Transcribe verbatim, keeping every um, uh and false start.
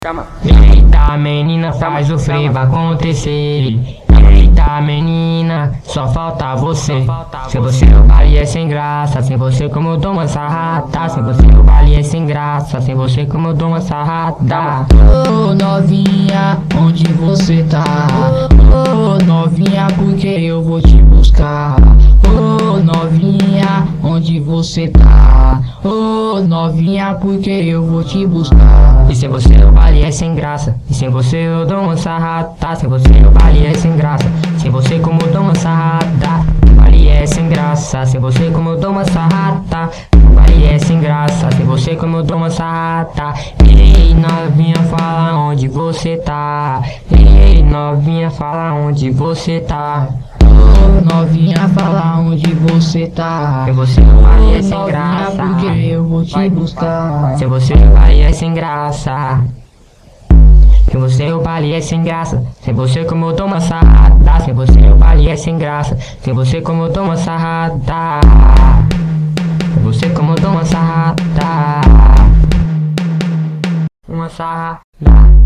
Calma. Eita menina, faz o frevo acontecer. Eita menina, só falta você. Sem você o baile é sem graça. Sem você como eu dou uma sarrada. Sem você o baile é sem graça. Sem você como eu dou uma sarrada. Ô novinha, onde você tá? Ô novinha, porque eu vou te buscar. Ô novinha, onde você tá? Ô novinha, porque eu vou te buscar. E sem você o baile é sem graça. E sem você eu dou uma sarrada. Sem você o baile é sem graça. Sem você como eu dou uma sarrada. O baile é sem graça. Sem você como eu dou uma sarrada. O baile é sem graça. Sem você como eu dou uma sarrada. Ei novinha, fala onde você tá. Ei novinha, fala onde você tá. Ô novinha, fala onde você tá. Sem você o baile é sem Novinha, graça. porque eu vou te buscar. Sem você o baile é sem graça. Sem você o baile é sem graça. Sem você como eu dou uma sarrada. Sem você o baile é sem graça. Sem você como eu dou uma sarrada. Sem você como eu dou uma sarrada. Uma sarrada.